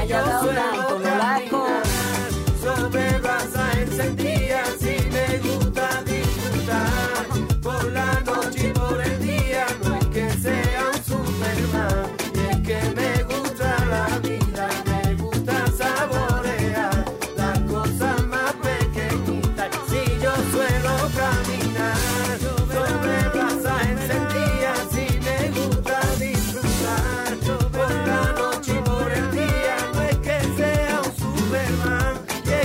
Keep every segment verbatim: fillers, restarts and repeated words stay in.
haya dado tanto lolaco. Sobre brasa encendida, si me gusta disfrutar por la noche y por el día, no es que sea un Superman, es que me gusta la vida, me gusta saborear las cosas más pequeñitas. Si yo suelo caminar sobre brasa encendida, si me gusta disfrutar por la noche y por el día, no es que sea un Superman.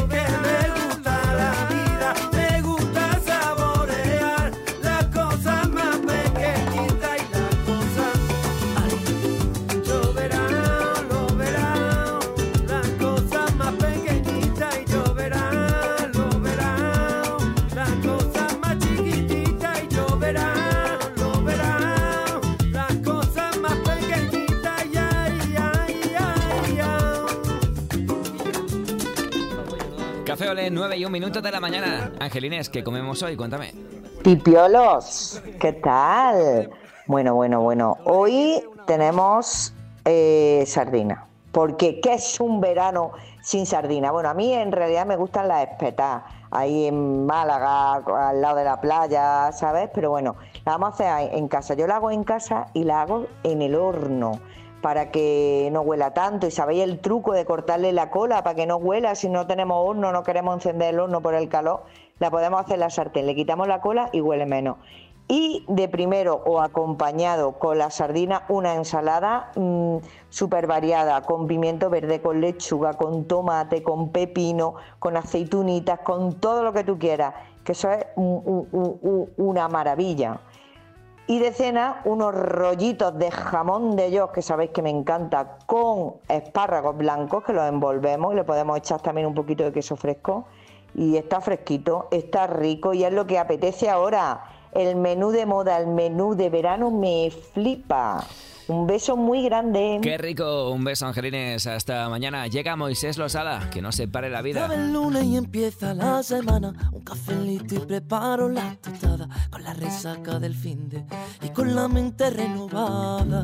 Café Olé, nueve y un minuto de la mañana. Angelines, ¿qué comemos hoy? Cuéntame. Pipiolos, ¿qué tal? Bueno, bueno, bueno. Hoy tenemos eh, sardina. Porque ¿qué es un verano sin sardina? Bueno, a mí en realidad me gustan las espetadas. Ahí en Málaga, al lado de la playa, ¿sabes? Pero bueno, la vamos a hacer en casa. Yo la hago en casa y la hago en el horno, para que no huela tanto. Y sabéis el truco de cortarle la cola para que no huela. Si no tenemos horno, no queremos encender el horno por el calor, la podemos hacer en la sartén, le quitamos la cola y huele menos. Y de primero o acompañado con la sardina, una ensalada mmm, súper variada, con pimiento verde, con lechuga, con tomate, con pepino, con aceitunitas, con todo lo que tú quieras, que eso es un, un, un, una maravilla. Y de cena, unos rollitos de jamón de york, que sabéis que me encanta, con espárragos blancos, que los envolvemos y le podemos echar también un poquito de queso fresco. Y está fresquito, está rico y es lo que apetece ahora. El menú de moda, el menú de verano me flipa. Un beso muy grande. Qué rico, un beso, Angelines. Hasta mañana. Llega Moisés Losada, que no se pare la vida. Llega el lunes y empieza la semana. Un cafelito y preparo la tostada, con la resaca del finde y con la mente renovada.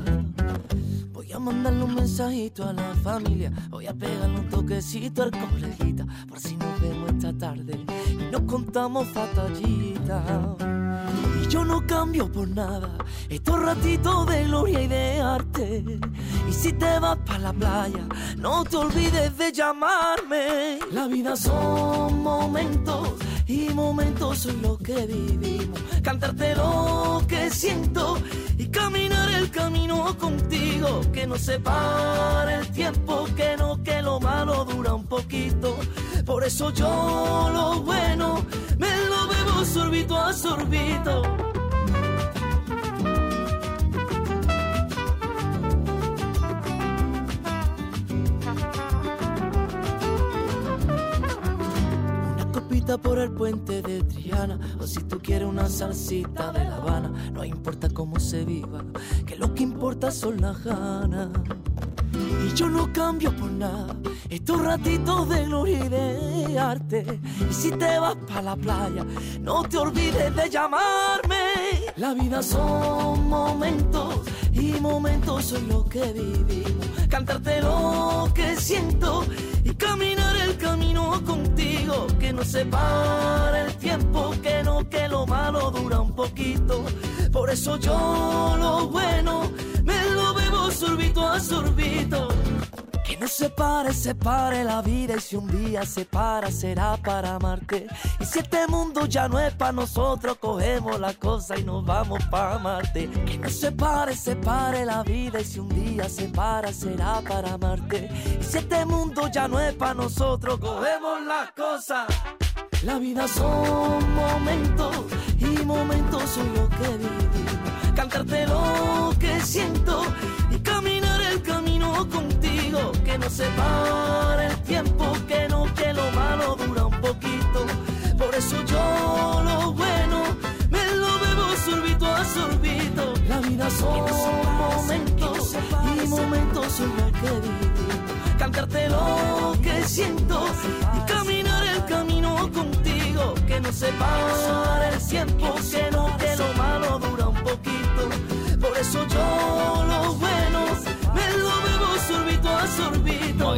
Voy a mandarle un mensajito a la familia, voy a pegarle un toquecito al coleguita, por si nos vemos esta tarde y nos contamos batallitas. Y yo no cambio por nada estos ratitos de gloria y de arte. Y si te vas pa' la playa, no te olvides de llamarme. La vida son momentos y momentos son lo que vivimos. Cantarte lo que siento y caminar el camino contigo. Que no se pare el tiempo, que no, que lo malo dura un poquito. Por eso yo lo bueno me lo bebo sorbito a sorbito. Por el puente de Triana, o si tú quieres una salsita de La Habana, no importa cómo se viva, que lo que importa son las ganas. Y yo no cambio por nada estos ratitos de gloria y de arte. Y si te vas pa' la playa, no te olvides de llamarme. La vida son momentos y momentos son lo que vivimos. Cantarte lo que siento y caminar el camino contigo. Que no se pare el tiempo, que no, que lo malo dura un poquito. Por eso yo lo bueno me lo bebo sorbito a sorbito. Que no se pare, se pare la vida. Y si un día se para, será para amarte. Y si este mundo ya no es para nosotros, cogemos la cosa y nos vamos pa' Marte. Que no se pare, se pare la vida. Y si un día se para, será para amarte. Y si este mundo ya no es para nosotros, cogemos la cosa. La vida son momentos y momentos son lo que vivimos. Cantarte lo que siento y caminar el camino contigo. Que no se pare el tiempo, que no, que lo malo dura un poquito. Por eso yo lo bueno me lo bebo sorbito a sorbito. La vida son momentos y momentos son lo que vivimos. Cantarte lo que siento y caminar el camino contigo. Que no se pare el tiempo, que no, que lo malo dura un poquito. Por eso yo lo bueno me lo bebo sorbito a sorbito.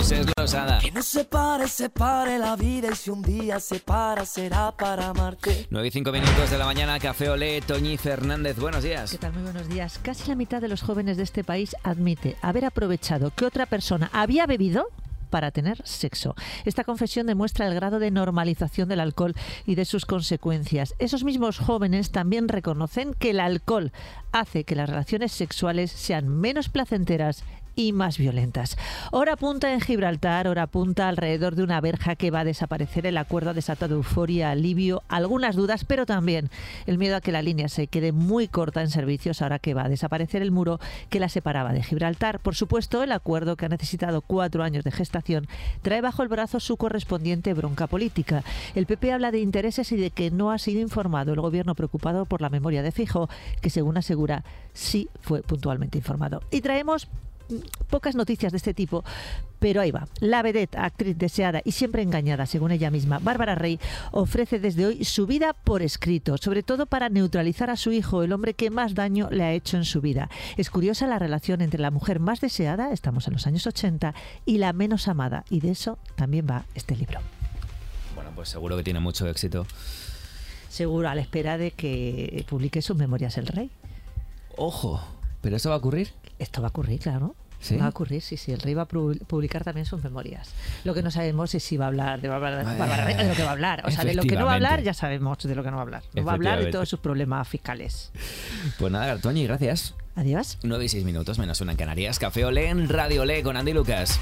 Moisés Losada. Que no se pare, se pare la vida y si un día se para será para amarte. nueve y cinco minutos de la mañana, Café Olé, Toñi Fernández, buenos días. ¿Qué tal? Muy buenos días. Casi la mitad de los jóvenes de este país admite haber aprovechado que otra persona había bebido para tener sexo. Esta confesión demuestra el grado de normalización del alcohol y de sus consecuencias. Esos mismos jóvenes también reconocen que el alcohol hace que las relaciones sexuales sean menos placenteras y más violentas. Hora punta en Gibraltar, hora punta alrededor de una verja que va a desaparecer. El acuerdo ha desatado euforia, alivio, algunas dudas, pero también el miedo a que la línea se quede muy corta en servicios ahora que va a desaparecer el muro que la separaba de Gibraltar. Por supuesto, el acuerdo, que ha necesitado cuatro años de gestación, trae bajo el brazo su correspondiente bronca política. El P P habla de intereses y de que no ha sido informado el gobierno, preocupado por la memoria de Feijóo, que según asegura sí fue puntualmente informado. Y traemos pocas noticias de este tipo, pero ahí va. La vedette, actriz deseada y siempre engañada, según ella misma, Bárbara Rey, ofrece desde hoy su vida por escrito, sobre todo para neutralizar a su hijo, el hombre que más daño le ha hecho en su vida. Es curiosa la relación entre la mujer más deseada, estamos en los años ochenta, y la menos amada, y de eso también va este libro. Bueno, pues seguro que tiene mucho éxito. Seguro, a la espera de que publique sus memorias el rey. Ojo, ¿pero eso va a ocurrir? Esto va a ocurrir, claro. ¿Sí? Va a ocurrir, sí, sí. El rey va a publicar también sus memorias. Lo que no sabemos es si va a hablar de, Bárbara, Bárbara Rey, de lo que va a hablar. O sea, de lo que no va a hablar ya sabemos de lo que no va a hablar. No va a hablar de todos sus problemas fiscales. Pues nada, Toñi, gracias. Adiós. nueve y seis minutos, menos una en Canarias. Café Olé en Radio Olé con Andy Lucas.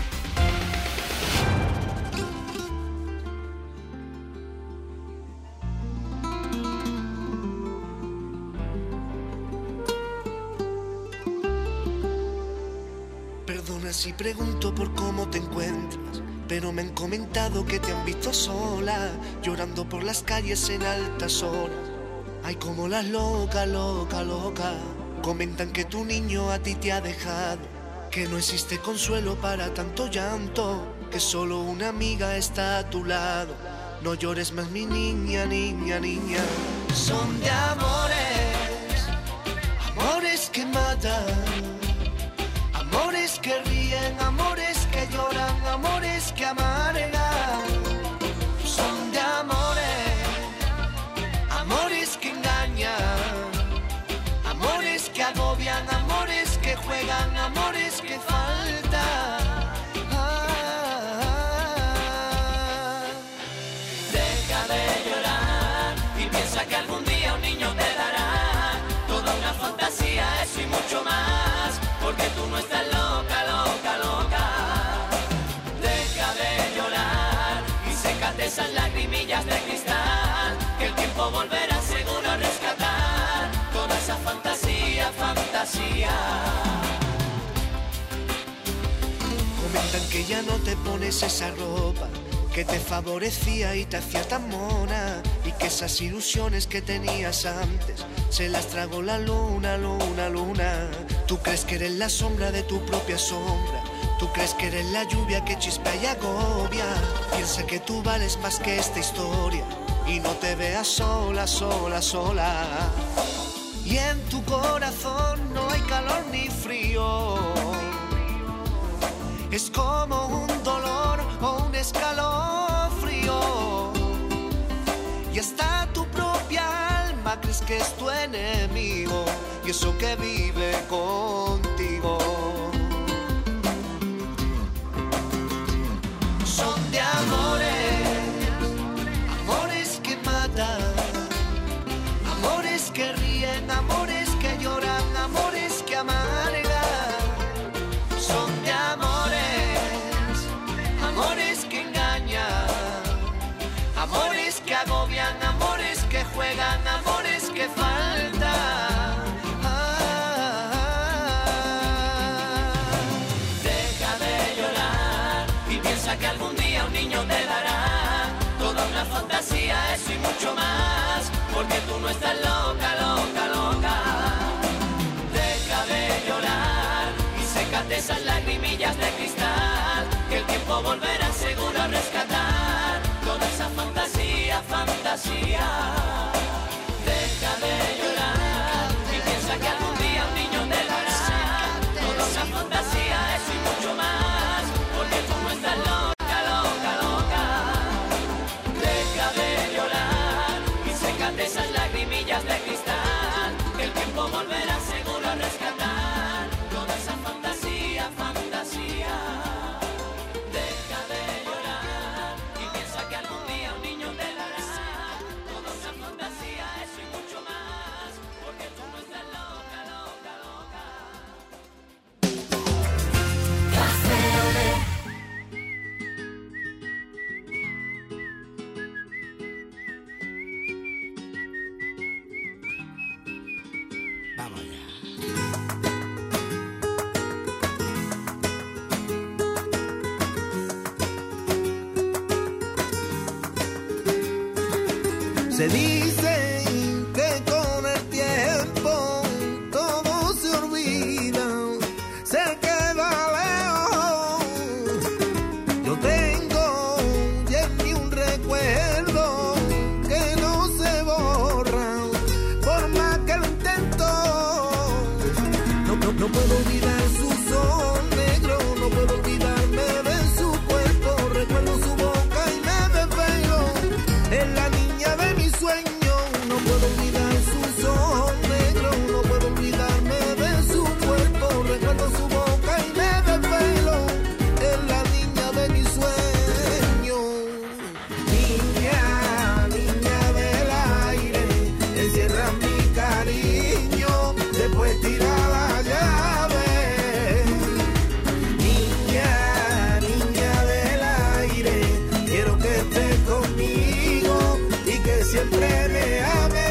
Si pregunto por cómo te encuentras, pero me han comentado que te han visto sola, llorando por las calles en altas horas. Ay, como las locas, loca, loca. Comentan que tu niño a ti te ha dejado, que no existe consuelo para tanto llanto, que solo una amiga está a tu lado. No llores más, mi niña, niña, niña. Son de amores, amores que matan, amores que ríen, amores que lloran, amores que amargan. Son de amores, amores que engañan, amores que agobian, amores que juegan, amores que faltan. Ah, deja de llorar y piensa que algún día un niño te dará toda una fantasía, eso y mucho más. Porque tú no estás loca, loca, loca. Deja de llorar y sécate esas lagrimillas de cristal, que el tiempo volverá seguro a rescatar toda esa fantasía, fantasía. Comentan que ya no te pones esa ropa que te favorecía y te hacía tan mona, y que esas ilusiones que tenías antes se las tragó la luna, luna, luna. Tú crees que eres la sombra de tu propia sombra, tú crees que eres la lluvia que chispea y agobia. Piensa que tú vales más que esta historia y no te veas sola, sola, sola. Y en tu corazón no hay calor ni frío, es como un dolor o un escalofrío. Y hasta tu propia alma crees que es tu enemigo, y eso que vive contigo. Son de amores, amores que matan, amores que ríen, amores que lloran, amores que amargan. Son de amores, amores que engañan, amores que agobian, amores que juegan, amores que faltan. Ah, deja de llorar y piensa que algún día un niño te dará toda una fantasía, eso y mucho más. Porque tú no estás loca, loca, loca. Deja de llorar y sécate esas lagrimillas de cristal, que el tiempo volverá seguro a rescatar toda esa fantasía, fantasía. Deja de llorar y piensa que algún día un niño te dará toda una fantasía, eso y mucho más. Porque tú no estás Se dice que con el tiempo todo se olvida, se queda lejos. Yo tengo y en mí un recuerdo que no se borra, por más que lo intento. No, no, no puedo olvidar su sol negro, no puedo olvidarme de su cuerpo. Recuerdo su boca y me desvelo, es la niña de mi sueño. No puedo olvidar su sol negro, no puedo olvidarme de su cuerpo. Recuerdo su boca y me desvelo, es la niña de mi sueño. Niña, niña del aire, encierra mi cariño, después tira la llave. Niña, niña del aire, quiero que estés conmigo y que siempre me ames.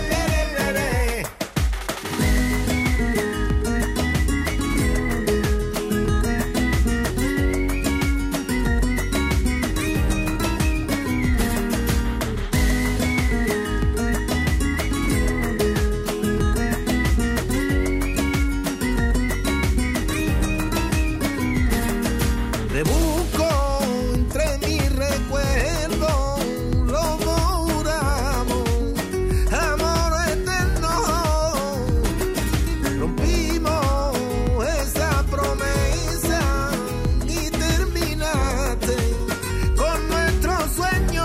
Rebusco entre mis recuerdos, lo borramos, amor eterno. Rompimos esa promesa y terminaste con nuestro sueño.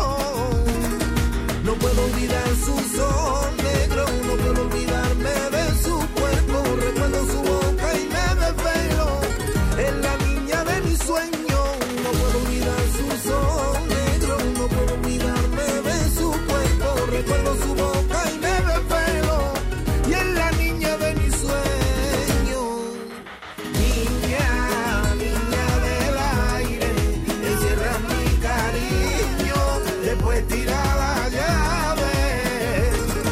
No puedo olvidar su sol negro, no puedo olvidarme de su cuerpo. Recuerdo su boca y me desvelo, es la niña de mi sueño. No puedo olvidar su sol negro, no puedo olvidarme de su cuerpo. Recuerdo su boca y me desvelo, y es la niña de mi sueño. Niña, niña del aire, encierra mi cariño, después tira la llave.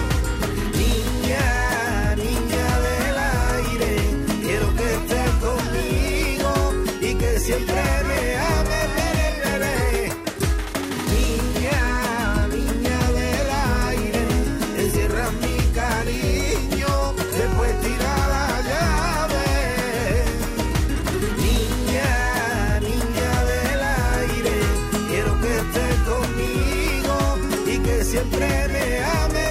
Niña, niña del aire, quiero que estés conmigo y que siempre me ames. Niña, niña del aire, encierra mi cariño, después tira la llave. Niña, niña del aire, quiero que estés conmigo y que siempre me ames.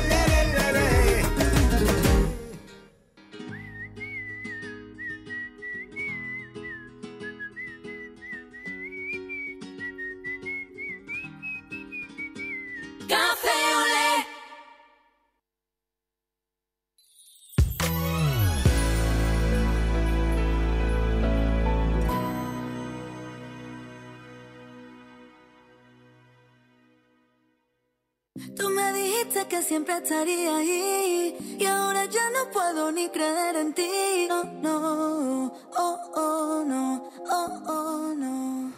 Café Olé. Tú me dijiste que siempre estaría ahí y ahora ya no puedo ni creer en ti. No, no, oh, oh, no, oh, oh, no.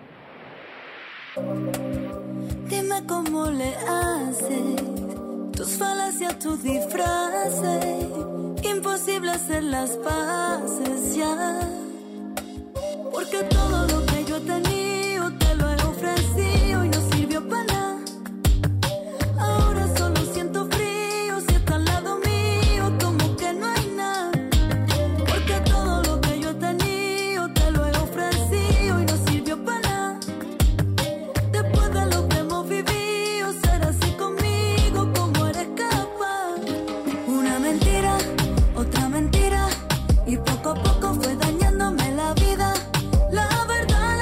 Dime cómo le haces, tus falacias, tus disfraces, imposible hacer las paces ya. Porque todo lo que yo he tenido te lo he ofrecido y no sirvió para nada. Ahora solo siento frío si está al lado mío, como que no hay nada. Porque todo lo que yo he tenido te lo he ofrecido y no sirvió para nada. Después de lo que hemos vivido, ser así conmigo, como eres capaz. Una mentira, otra mentira, y poco a poco fue dañándome la vida. La verdad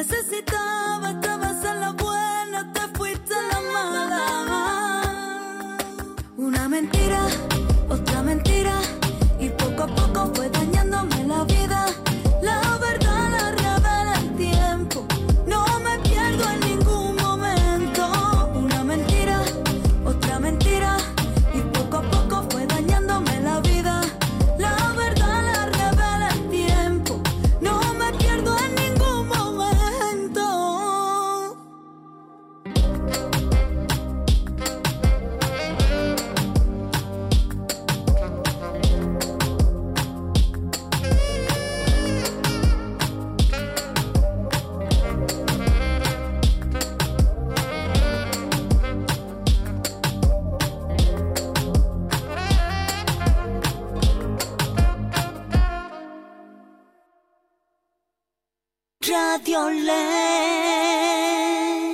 necesitaba, estabas en la buena, te fuiste en la mala. Una mentira, otra mentira, y poco a poco fue dañándome la vida. La verdad la revela el tiempo, no me pierdo en ningún momento. Una mentira, otra mentira, y poco a poco fue dañándome la vida. La verdad la revela el tiempo, no me pierdo en ningún momento. Radio Ley.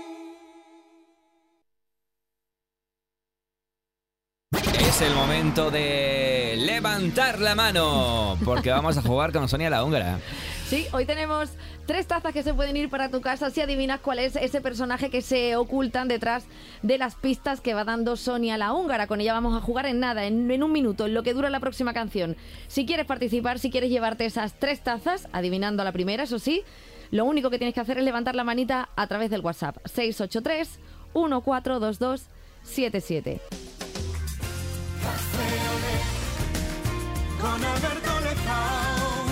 Es el momento de levantar la mano, porque vamos a jugar con Sonia la Húngara. Sí, hoy tenemos tres tazas que se pueden ir para tu casa si adivinas cuál es ese personaje que se ocultan detrás de las pistas que va dando Sonia la Húngara. Con ella vamos a jugar en nada, en, en un minuto, en lo que dura la próxima canción. Si quieres participar, si quieres llevarte esas tres tazas, adivinando la primera, eso sí, lo único que tienes que hacer es levantar la manita a través del WhatsApp. seis ocho tres, uno cuatro dos dos, siete siete. Con Alberto Lezao,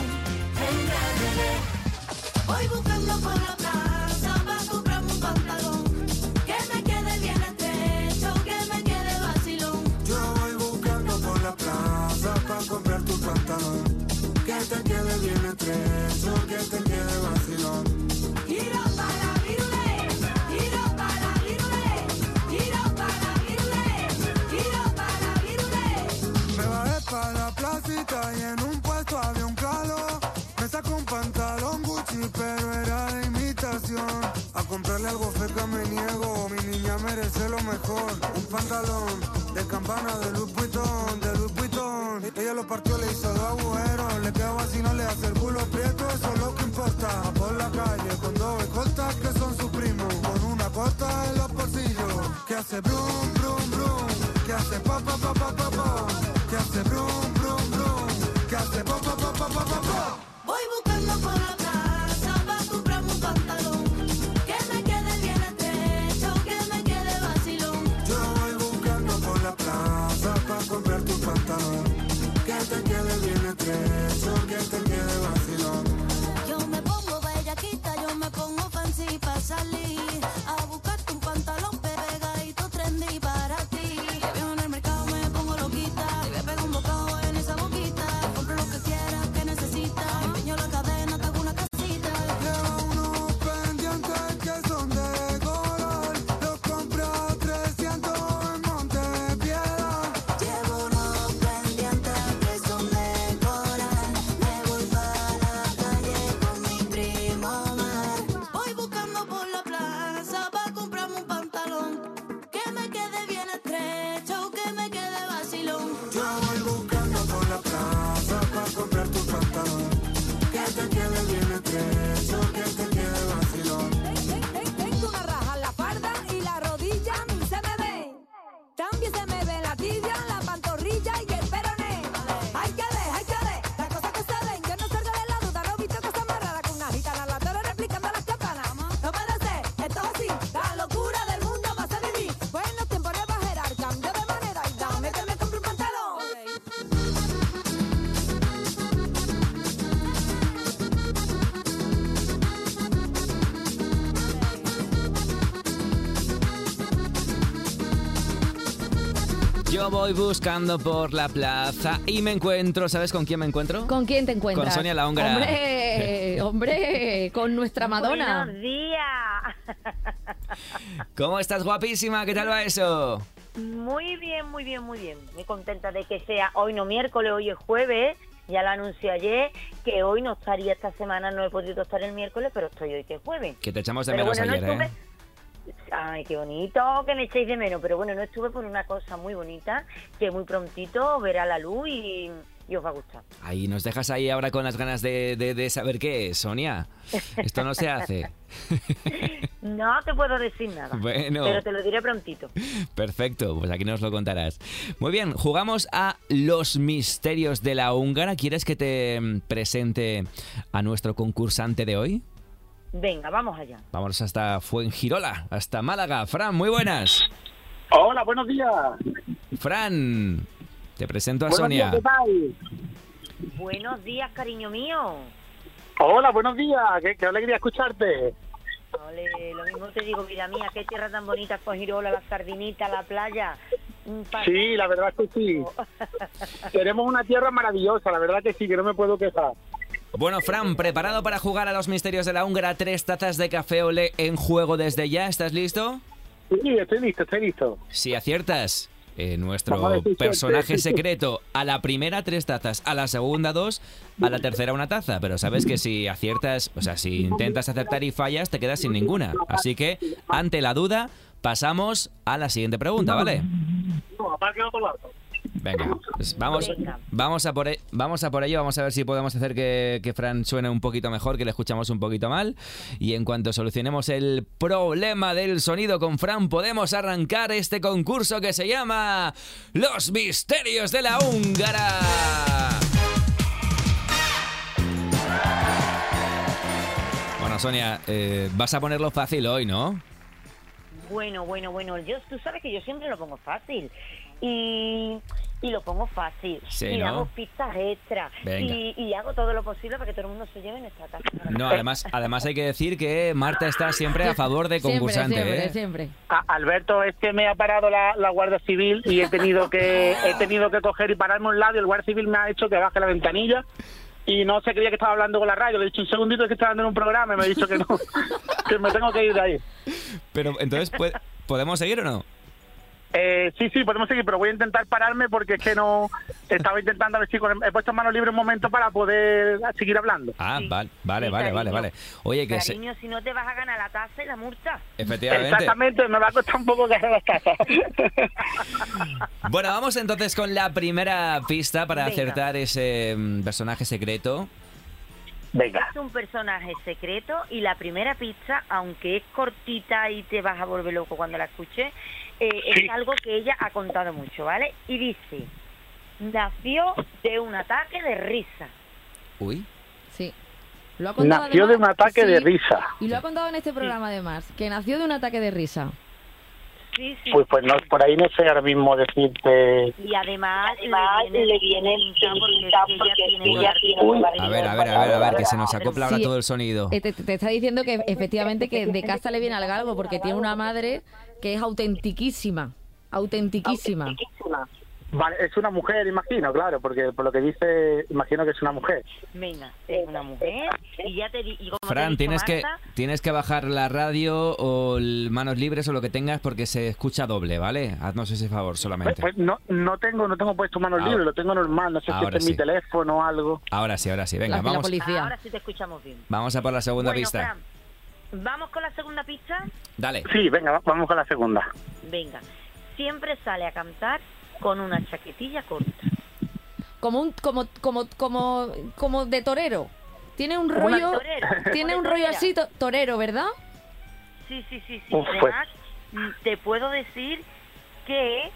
en Radio Ley. Voy buscando por la plaza para comprarme un pantalón que me quede bien estrecho, que me quede vacilón. Yo voy buscando por la plaza para comprar tu pantalón que te quede bien estrecho, que te quede vacilón. Giro para virulé, giro para virulé, giro para virulé, giro para virulé. Me bajé para la placita y en un puesto había un calor. Me sacó un pantalón Gucci, pero era de imitación. A comprarle algo feca me niego, mi niña merece lo mejor. Un pantalón de campana de Louis Vuitton, de Louis Vuitton. Ella lo partió, le hizo dos agujeros. Le quedó así, no le hace el culo prieto, eso es lo que importa. Por la calle con dos escoltas que son sus primos, con una costa en los bolsillos. Que hace brum, brum, brum, que hace pa, pa, pa, pa, pa, pa. Que hace brum, brum, brum, que hace pa, pa, pa, pa, pa, pa, pa. Voy buscando por la plaza para comprarme un pantalón que me quede bien estrecho, que me quede vacilón. Yo voy buscando por la plaza para comprar tu pantalón que te quede bien estrecho, que te quede vacilón. Yo me pongo bellaquita, yo me pongo fancy para salir a buscarte un pantalón pegadito trendy para ti. Te veo en el mercado, me pongo loquita y me pego un bocado en esa boquita. Compro lo que quieras, que necesitas, empeño la cadena, te hago una casita. Lleva unos pendientes que son de color, los compro a trescientos en Montepiedad. Llevo unos pendientes que son de coral, me voy para la calle con mi primo Omar. Voy buscando por la plaza para comprarme un pantalón que me quede bien estrecho, que me quede vacilón. Yo voy buscando por la plaza para comprar tu pantalón que te quede bien estrecho, que te quede vacilón. Tengo una raja en la farda y la rodilla a mí se me ve. También se me ve la tibia, la pantorrilla y el peroné. Hay que ver, hay que ver, las cosas que se ven. Yo no salgo de la duda, no he visto cosas más raras con una gitana. La toro replicando las campanas. No puede ser, esto es así. La locura del mundo vas a vivir. Buenos tiempos de bajear, cambio de manera y dame que me compre un pantalón. Yo voy buscando por la plaza y me encuentro, ¿sabes con quién me encuentro? ¿Con quién te encuentras? Con Sonia la Húngara. Hombre, hombre, con nuestra Madonna. Buenos días. ¿Cómo estás, guapísima? ¿Qué tal va eso? Muy bien, muy bien, muy bien. Muy contenta de que sea hoy no miércoles, hoy es jueves. Ya lo anuncié ayer, que hoy no estaría esta semana, no he podido estar el miércoles, pero estoy hoy que es jueves. Que te echamos de Pero menos bueno, no ayer, estuve... ¿eh? Ay, qué bonito que me echéis de menos, pero bueno, no estuve por una cosa muy bonita, que muy prontito verá la luz y, y os va a gustar. Ahí nos dejas ahí ahora con las ganas de, de, de saber qué es, Sonia. Esto no se hace. No te puedo decir nada, Bueno. pero te lo diré prontito. Perfecto, pues aquí nos lo contarás. Muy bien, jugamos a Los Misterios de la Húngara. ¿Quieres que te presente a nuestro concursante de hoy? Venga, vamos allá. Vamos hasta Fuengirola, hasta Málaga. Fran, muy buenas. Hola, buenos días. Fran, te presento a Buenos Sonia. días, ¿qué tal? Buenos días, cariño mío. Hola, buenos días. Qué, qué alegría escucharte. Ole, lo mismo te digo, vida mía, qué tierra tan bonita, Fuengirola, las sardinitas, la playa. Un paseo. Sí, la verdad es que sí. Tenemos una tierra maravillosa, la verdad que sí, que no me puedo quejar. Bueno, Fran, ¿preparado para jugar a Los Misterios de la Húngara? Tres tazas de café olé en juego desde ya. ¿Estás listo? Sí, estoy listo, estoy listo. Si aciertas, eh, nuestro Vamos a ver si personaje suerte. secreto, a la primera tres tazas, a la segunda dos, a la tercera una taza. Pero sabes que si aciertas, o sea, si intentas acertar y fallas, te quedas sin ninguna. Así que, ante la duda, pasamos a la siguiente pregunta, ¿vale? No, aparte otro lado. Venga, pues vamos, vamos, a por, e- vamos a por ello, vamos a ver si podemos hacer que, que Fran suene un poquito mejor, que le escuchamos un poquito mal. Y en cuanto solucionemos el problema del sonido con Fran, podemos arrancar este concurso que se llama Los Misterios de la Húngara. Bueno, Sonia, eh, vas a ponerlo fácil hoy, ¿no? Bueno, bueno, bueno, yo, tú sabes que yo siempre lo pongo fácil. Y, y lo pongo fácil. Sí, y ¿no? hago pistas extra. Venga. Y, y hago todo lo posible para que todo el mundo se lleve nuestra casa. No, además, además hay que decir que Marta está siempre a favor de concursante, siempre, ¿eh? siempre. A- Alberto, es que me ha parado la, la Guardia Civil y he tenido que he tenido que coger y pararme a un lado y el Guardia Civil me ha hecho que baje la ventanilla y no se creía que estaba hablando con la radio. Le he dicho un segundito que estaba dando en un programa y me ha dicho que no, que me tengo que ir de ahí. Pero entonces, ¿pu- ¿podemos seguir o no? Eh, sí, sí, podemos seguir, pero voy a intentar pararme porque es que no... Estaba intentando a ver si con- he puesto mano libre un momento para poder seguir hablando. Ah, vale, vale, Sí, vale, vale, cariño. vale. Oye, que se... Cariño, si no te vas a ganar la tasa y la multa. Efectivamente. Exactamente, me va a costar un poco ganar las casas. Bueno, vamos entonces con la primera pista para Venga. acertar ese mm, personaje secreto. Venga. Es un personaje secreto y la primera pista, aunque es cortita y te vas a volver loco cuando la escuches, eh, Sí. es algo que ella ha contado mucho, ¿vale? Y dice, nació de un ataque de risa. Uy. Sí. Lo ha contado Nació de un además- ataque de sí, risa. Y lo ha contado en este programa además, que nació de un ataque de risa. Sí, sí. Pues pues no, por ahí no sé ahora mismo decirte... Y además, Además, le le viene viene pinta porque pinta ella porque tiene ella lugar tiene común. lugar A ver, a ver, a ver, a ver, que se nos acopla ahora Sí. todo el sonido. Eh, Te, te está diciendo que efectivamente que de casa le viene al galgo porque tiene una madre que es autentiquísima. Autentiquísima. Vale, es una mujer, imagino, claro, porque por lo que dice, imagino que es una mujer. Venga, es una mujer y ya te di- y como te he Fran, dicho, tienes que, Marta, tienes que bajar la radio o el manos libres o lo que tengas porque se escucha doble, ¿vale? Haznos ese favor Pues, solamente. pues no no tengo no tengo puesto manos Ahora- libres, lo tengo normal, no sé si ahora es en sí. mi teléfono o algo. Ahora sí, ahora sí. Venga, La- la vamos, policía. ahora sí te escuchamos bien. vamos a por la segunda Bueno, pista. Fran, vamos con la segunda pista. Dale. Sí, venga, va- vamos con la segunda. Venga, siempre sale a cantar con una chaquetilla corta. Como un como como como como de torero. Tiene un Como rollo de torero, tiene como un de rollo torera. así to- torero, ¿verdad? Sí, sí, sí, sí. Uf, pues. Además, mm, te puedo decir que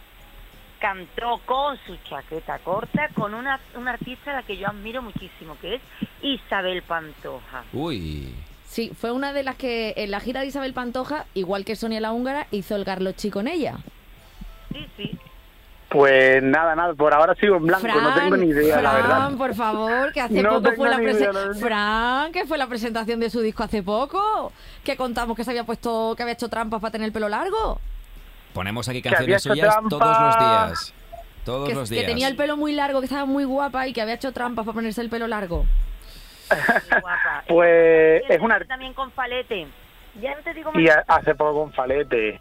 cantó con su chaqueta corta con una, una artista a la que yo admiro muchísimo, que es Isabel Pantoja. Uy. Sí, fue una de las que en la gira de Isabel Pantoja, igual que Sonia la húngara, hizo el Garlochi con ella. Sí, sí. Pues nada, nada, por ahora sigo en blanco, no tengo ni idea, Fran, la verdad. por favor, que hace No poco tengo fue la ni idea, presentación. la verdad. Fran, que fue la presentación de su disco hace poco. Que contamos que se había puesto, que había hecho trampas para tener el pelo largo. Ponemos aquí Que había canciones hecho suyas trampa. todos los días. Todos Que, los que días. tenía el pelo muy largo, que estaba muy guapa y que había hecho trampas para ponerse el pelo largo. Muy guapa. Pues es una También con falete. Ya no te digo más. y ha- hace poco con Falete.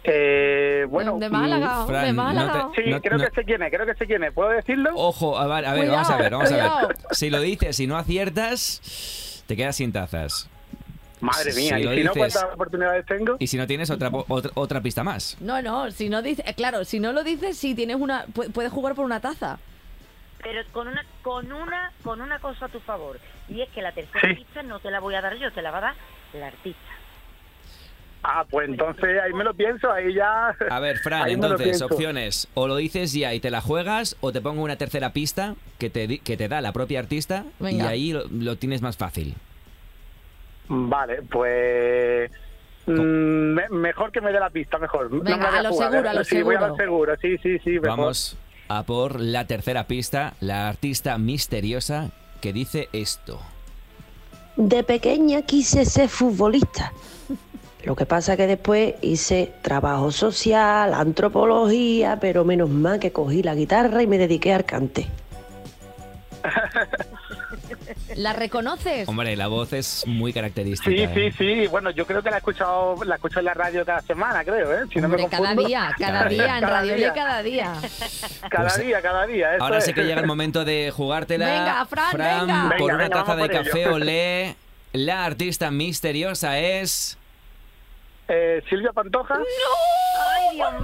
Eh, bueno, de Málaga, mm, Fran, de no Málaga. te- sí, no- creo no- que sé quién es, creo que sé quién es. ¿Puedo decirlo? Ojo, a ver, a ver, Cuidado, vamos a ver, vamos a cuidado. ver. Si lo dices, si no aciertas, te quedas sin tazas. Madre si mía, lo y si no, dices- ¿cuántas oportunidades tengo? Y si no tienes otra, po- otra, otra pista más. No, no, si no dice, eh, claro, si no lo dices, si tienes una, pu- puedes jugar por una taza. pero con una con una con una cosa a tu favor, y es que la tercera Sí. pista no te la voy a dar yo, te la va a dar la artista. Ah, pues entonces ahí me lo pienso, ahí ya... A ver, Fran, ahí me lo entonces, pienso. opciones. O lo dices ya y te la juegas, o te pongo una tercera pista que te, di- que te da la propia artista Venga. y ahí lo, lo tienes más fácil. Vale, pues... mm, me- mejor que me dé la pista, mejor. No Venga, me voy a lo jugar, seguro, ¿eh? a lo Sí, voy a seguro. lo seguro, sí, sí, sí, mejor. Vamos a por la tercera pista, la artista misteriosa que dice esto. De pequeña quise ser futbolista. Lo que pasa que después hice trabajo social, antropología, pero menos mal que cogí la guitarra y me dediqué al cante. ¿La reconoces? Hombre, la voz es muy característica. Sí, ¿eh? sí, sí. Bueno, yo creo que la he escuchado, la escucho en la radio cada semana, creo, ¿eh? Si no me Hombre, cada confundo. día, cada Cada día, día. en Cada Radio día. Le cada día. Cada Pues, día, cada día. eso Ahora es. sí que llega el momento de jugártela. Venga, Fran, venga. por Venga, una venga, taza vamos de por café ello. olé. La artista misteriosa es... Eh, Silvia Pantoja. Ay, Dios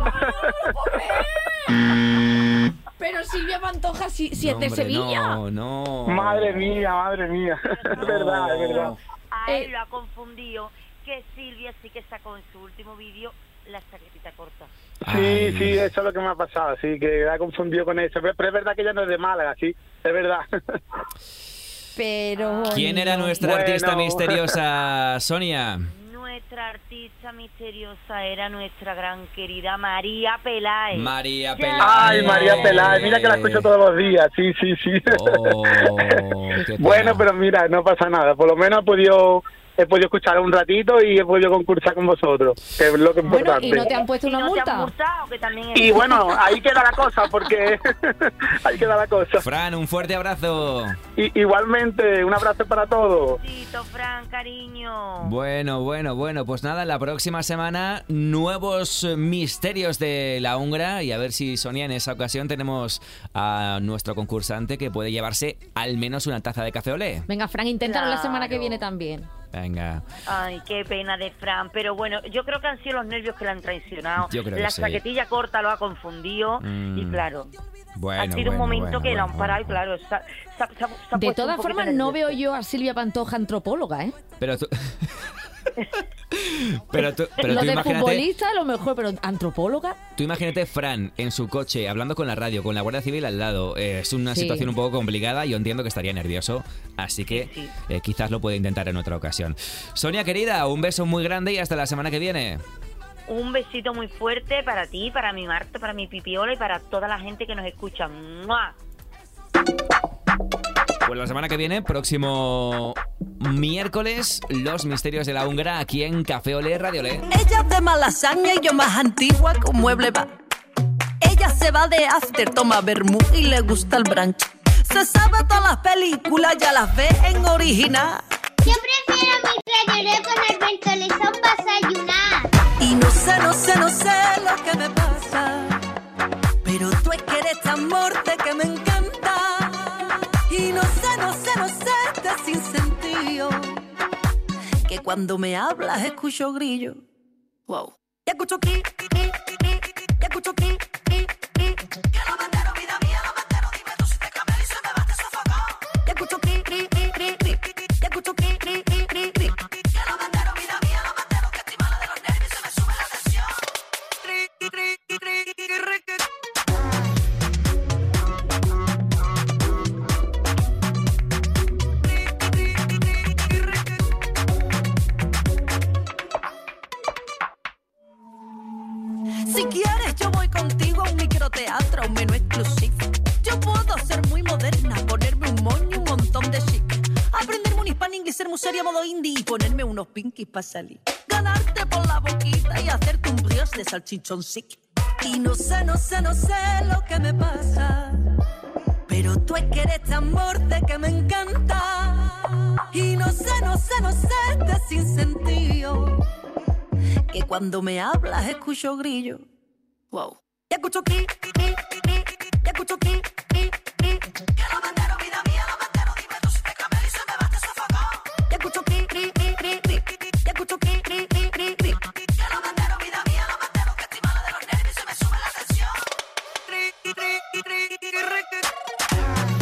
mío. Pero Silvia Pantoja, si, si No, es de hombre, Sevilla. No, no. Madre mía, madre mía. Es verdad, es verdad. A él Eh. lo ha confundido, que Silvia sí que sacó en su último vídeo la chaquetita corta. Sí, Ay. sí, eso es lo que me ha pasado, sí, que la he confundido con eso. Pero pero es verdad que ella no es de Málaga, sí, es verdad. Pero. ¿Quién era no. nuestra Bueno. artista misteriosa, Sonia? Nuestra artista misteriosa era nuestra gran querida María Peláez. María Ya. Peláez. Ay, María Peláez, mira que la escucho todos los días, sí, sí, sí. Oh, qué pena. Bueno, pero mira, no pasa nada, por lo menos he podido, he podido escuchar un ratito y he podido concursar con vosotros, que es lo que es Bueno, importante. ¿y no te han puesto Y una no te han multa? multado, que también es- Y bueno, ahí queda la cosa, porque ahí queda la cosa. Fran, un fuerte abrazo. Y, igualmente, un abrazo para todos. Besito, Fran, cariño. Bueno, bueno, bueno, pues nada, la próxima semana nuevos eh, misterios de la húngara y a ver si, Sonia, en esa ocasión tenemos a nuestro concursante que puede llevarse al menos una taza de café olé. Venga, Fran, inténtalo la semana que Claro. viene también. Venga. Ay, qué pena de Fran. Pero bueno, yo creo que han sido los nervios que le han traicionado. Yo creo que La sí. chaquetilla corta lo ha confundido. Mm. Y claro, Bueno, ha sido un bueno, momento bueno, que lo han bueno, parado y bueno. claro, se ha- se ha- se ha- se ha De puesto todas un poquito formas, no nervioso. veo yo a Silvia Pantoja antropóloga, ¿eh? Pero tú... pero tú, pero Lo tú de imagínate, futbolista a lo mejor, pero antropóloga. tú imagínate Fran en su coche hablando con la radio, con la Guardia Civil al lado. Eh, es una Sí. situación un poco complicada. Yo entiendo que estaría nervioso, así que Sí, sí. eh, quizás lo puede intentar en otra ocasión. Sonia, querida, un beso muy grande y hasta la semana que viene. Un besito muy fuerte para ti, para mi Marta, para mi Pipiola y para toda la gente que nos escucha. ¡Mua! Pues la semana que viene, próximo miércoles, los misterios de la húngara aquí en Café Olé, Radio Olé. Ella es de malasaña y yo más antigua que un mueble va. Ella se va de after, toma vermú y le gusta el brunch. Se sabe todas las películas, ya las ve en original. Yo prefiero mi Radio Olé con el mentolizón para desayunar. Y no sé, no sé, no sé lo que me pasa, pero tú es que eres tan morte que me encanta. Y no sé, no sé, no sé, este sin sentido, que cuando me hablas escucho grillo. Wow. Ya escucho ki, ki, ki, ya escucho ki, ki, ki. Que lo bandero, vida mía, lo bandero, dime tú si te cambia y se me va a sofocar. Ya escucho ki, ki, ki, ki, ki. Ya escucho ki, ki, ki, ki, ki. Que lo bandero, vida mía, lo bandero, que estoy mala de los nervios y se me sube la tensión. Cri, cri, cri, cri, cri, cri, cri. Si quieres yo voy contigo a un microteatro, un menú exclusivo. Yo puedo ser muy moderna, ponerme un moño, un montón de chic. Aprenderme un hispano inglés, ser muy seria modo indie y ponerme unos pinkies para salir. Ganarte por la boquita y hacerte un brioche de salchichón sick. Y no sé, no sé, no sé lo que me pasa, pero tú es que eres tan morte que me encanta. Y no sé, no sé, no sé, este sin sentido, que cuando me hablas escucho grillo. Wow. Ya escucho ki, ki, ki, ya escucho ki, ki, ki. Que lo bandero, vida mía, lo bandero, dime tú si te cambia y se me va a sofocar. Ya escucho ki, ki, ki, ki, ki. Ya escucho ki, ki, ki, ki, ki. Que lo bandero, vida mía, lo bandero, que estoy mala de los nervios y se me sube la tensión. Cri, cri, cri, cri, cri, cri.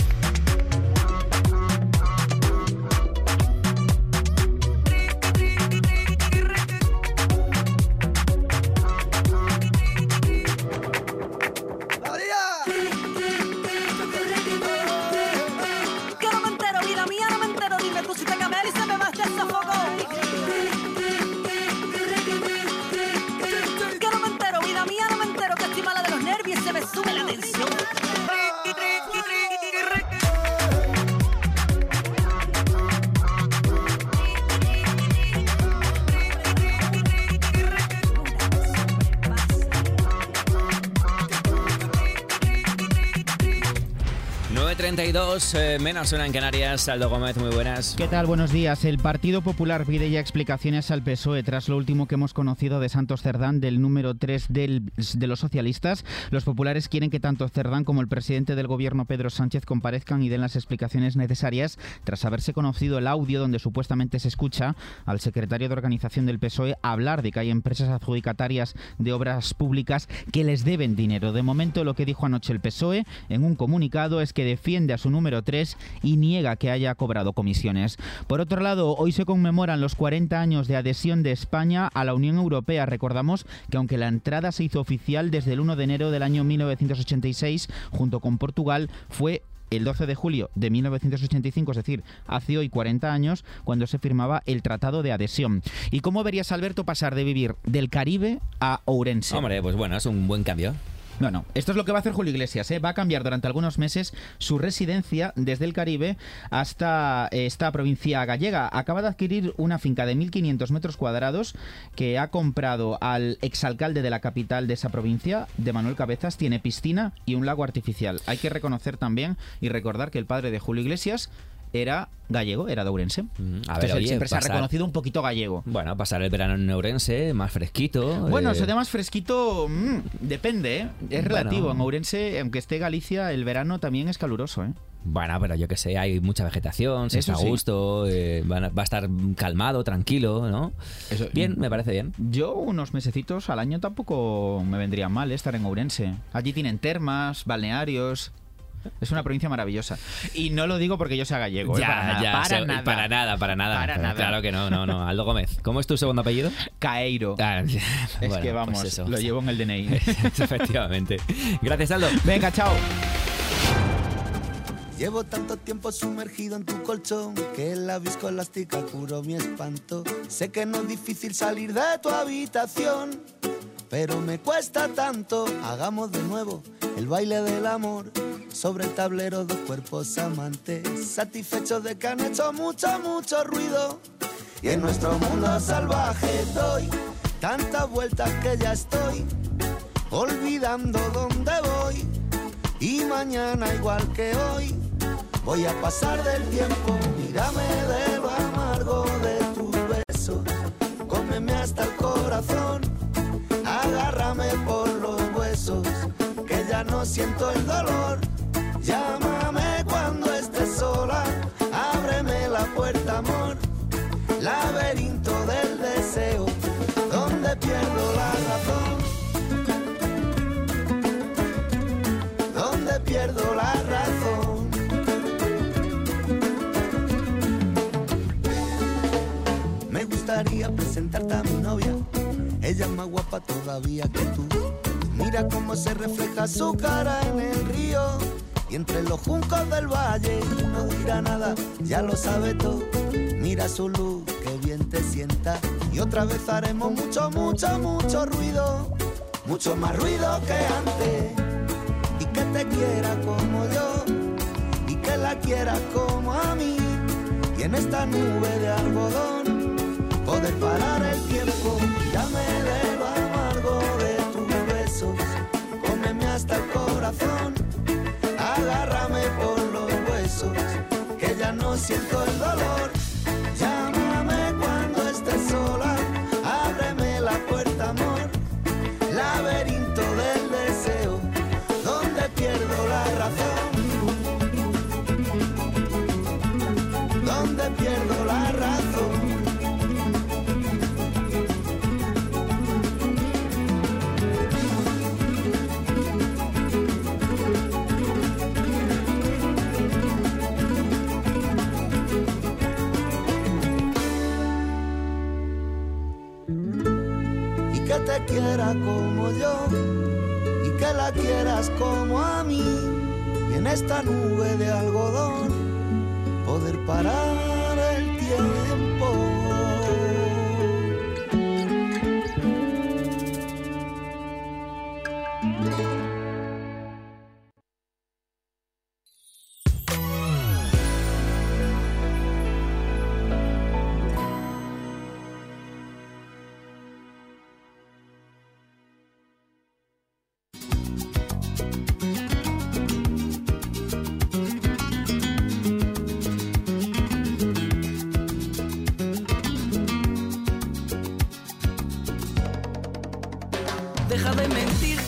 treinta y dos, eh, menos una en Canarias. Aldo Gómez, muy buenas. ¿Qué tal? Buenos días. El Partido Popular pide ya explicaciones al P S O E tras lo último que hemos conocido de Santos Cerdán, del número tres del, de los socialistas. Los populares quieren que tanto Cerdán como el presidente del gobierno, Pedro Sánchez, comparezcan y den las explicaciones necesarias tras haberse conocido el audio donde supuestamente se escucha al secretario de organización del P S O E hablar de que hay empresas adjudicatarias de obras públicas que les deben dinero. De momento, lo que dijo anoche el P S O E en un comunicado es que defiende a su número tres y niega que haya cobrado comisiones. Por otro lado, hoy se conmemoran los cuarenta años de adhesión de España a la Unión Europea. Recordamos que aunque la entrada se hizo oficial desde el uno de enero del año mil novecientos ochenta y seis, junto con Portugal, fue el doce de julio de mil novecientos ochenta y cinco, es decir, hace hoy cuarenta años, cuando se firmaba el Tratado de Adhesión. ¿Y cómo verías, Alberto, pasar de vivir del Caribe a Ourense? Hombre, pues bueno, es un buen cambio. No, no. Esto es lo que va a hacer Julio Iglesias, ¿eh? Va a cambiar durante algunos meses su residencia desde el Caribe hasta esta provincia gallega. Acaba de adquirir una finca de mil quinientos metros cuadrados que ha comprado al exalcalde de la capital de esa provincia, de Manuel Cabezas. Tiene piscina y un lago artificial. Hay que reconocer también y recordar que el padre de Julio Iglesias era gallego, era de Ourense. Mm, a Entonces ver, él oye, siempre pasar, se ha reconocido un poquito gallego. Bueno, pasar el verano en Ourense, más fresquito. Bueno, eh... eso de más fresquito, mmm, depende, ¿eh? Es relativo. Bueno. En Ourense, aunque esté Galicia, el verano también es caluroso, ¿eh? Bueno, pero yo que sé, hay mucha vegetación, se Eso está a gusto, sí. eh, va, a, va a estar calmado, tranquilo, ¿no? Eso, bien, me parece bien. Yo unos mesecitos al año tampoco me vendría mal, ¿eh? Estar en Ourense. Allí tienen termas, balnearios. Es una provincia maravillosa. Y no lo digo porque yo sea gallego. Ya, ¿eh? Para, ya, nada, para, se, nada. para nada. Para nada. Para nada. Claro que no, no, no. Aldo Gómez. ¿Cómo es tu segundo apellido? Caeiro. Ah, es bueno, que vamos, pues eso. Lo llevo en el D N I. Efectivamente. Gracias, Aldo. Venga, chao. Llevo tanto tiempo sumergido en tu colchón que la viscoelástica curó mi espanto. Sé que no es difícil salir de tu habitación, pero me cuesta tanto. Hagamos de nuevo el baile del amor sobre el tablero, dos cuerpos amantes, satisfechos de que han hecho mucho, mucho ruido. Y en nuestro mundo salvaje doy tantas vueltas que ya estoy olvidando dónde voy. Y mañana igual que hoy voy a pasar del tiempo. Mírame de lo amargo de tus besos, cómeme hasta el corazón, agárrame por los huesos, que ya no siento el dolor. Llámame cuando estés sola, ábreme la puerta, amor, laberinto del deseo, donde pierdo la razón, donde pierdo la razón. Me gustaría presentarte a mi novia, ella es más guapa todavía que tú. Mira cómo se refleja su cara en el río y entre los juncos del valle. No dirá nada, ya lo sabe todo. Mira su luz, que bien te sienta. Y otra vez haremos mucho, mucho, mucho ruido, mucho más ruido que antes. Y que te quiera como yo, y que la quieras como a mí. Y en esta nube de algodón poder parar el tiempo. Mírame de lo amargo de tus besos, cómeme hasta el corazón, agárrame por los huesos, que ya no siento el dolor. Llámame cuando estés sola, ábreme la puerta, amor, laberinto del deseo, donde pierdo la razón, donde pierdo la razón. Que te quiera como yo y que la quieras como a mí, y en esta nube de algodón poder parar el tiempo.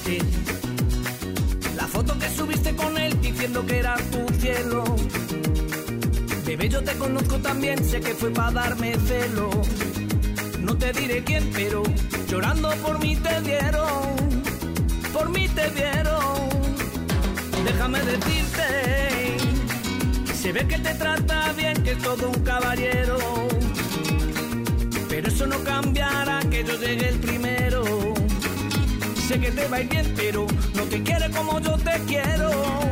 mentirte. La foto que subiste con él diciendo que era tu cielo. Bebé, yo te conozco también, sé que fue para darme celo. No te diré quién, pero llorando por mí te dieron. Por mí te dieron. Déjame decirte, se ve que te trata bien, que es todo un caballero. Pero eso no cambiará que yo llegue el primero. Sé que te va a ir bien, pero no te quiere como yo te quiero.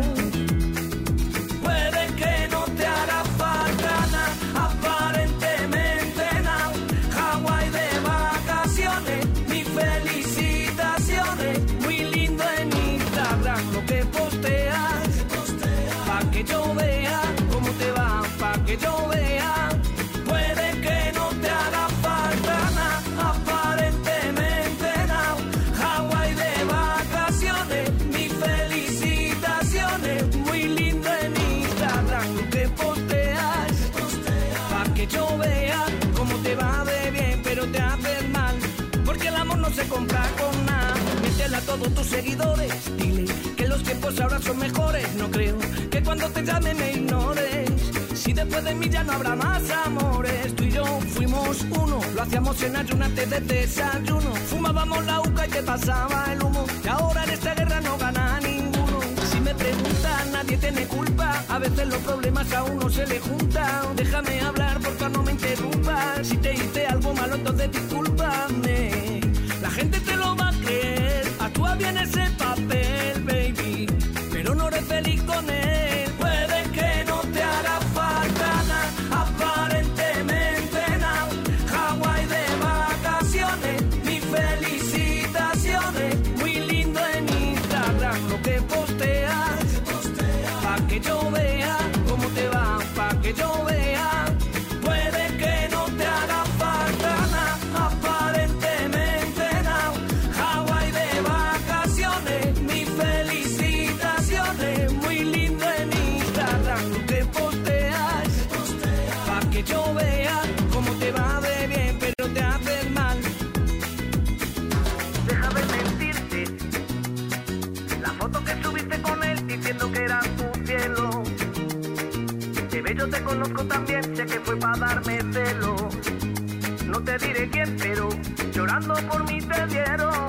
Puede que no te haga falta nada, aparentemente nada. Hawái de vacaciones, mis felicitaciones. Muy lindo en Instagram lo que posteas, pa' que yo vea cómo te va, pa' que yo vea. Puede que no te haga falta nada, aparentemente nada. Hawái de vacaciones, mis felicitaciones. Muy lindo en Instagram lo que posteas, pa' que yo vea cómo te va de bien, pero te haces mal. Porque el amor no se compra con nada. Métele a todos tus seguidores, dile que los tiempos ahora son mejores. No creo que cuando te llame me ignores. Si después de mí ya no habrá más amores. Tú y yo fuimos uno, lo hacíamos en ayunante de desayuno. Fumábamos la uca y te pasaba el humo. Y ahora en esta guerra no gana ninguno. Si me preguntan, nadie tiene culpa. A veces los problemas a uno se le juntan. Déjame hablar, por favor no me interrumpas. Si te hice algo malo, entonces discúlpame. La gente te lo va a creer. Actúa bien ese papel, baby, pero no eres feliz con él. Puede que no te haga falta nada, aparentemente nada. Hawái de vacaciones, mis felicitaciones. Muy lindo en Instagram lo que posteas, pa' que yo vea cómo te va, pa' que yo vea. Puede que no te haga falta nada, aparentemente nada. Hawái de vacaciones, mis felicitaciones. Muy lindo en Instagram lo que posteas, pa' que yo vea cómo te va de bien, pero te haces mal. Déjame mentirte, la foto que subiste con él diciendo que era tu cielo. Bebé, yo te conozco también, sé que fue para darme celo. No te diré quién, pero llorando por mí te dieron.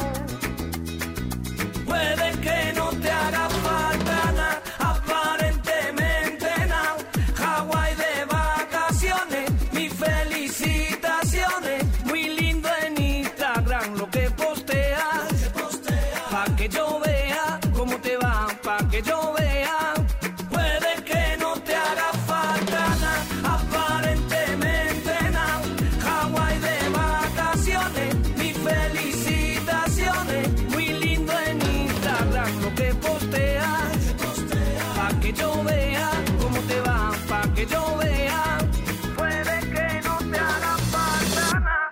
Puede que no te haga falta nada, aparentemente nada. Hawái de vacaciones, mis felicitaciones. Muy lindo en Instagram lo que posteas, pa' que yo vea cómo te va, pa' que yo vea. Puede que no te haga falta nada, aparentemente nada. Hawái de vacaciones, mis felicitaciones. Muy lindo en Instagram lo que posteas, pa' que yo vea cómo te va, pa' que yo vea. Puede que no te haga falta nada.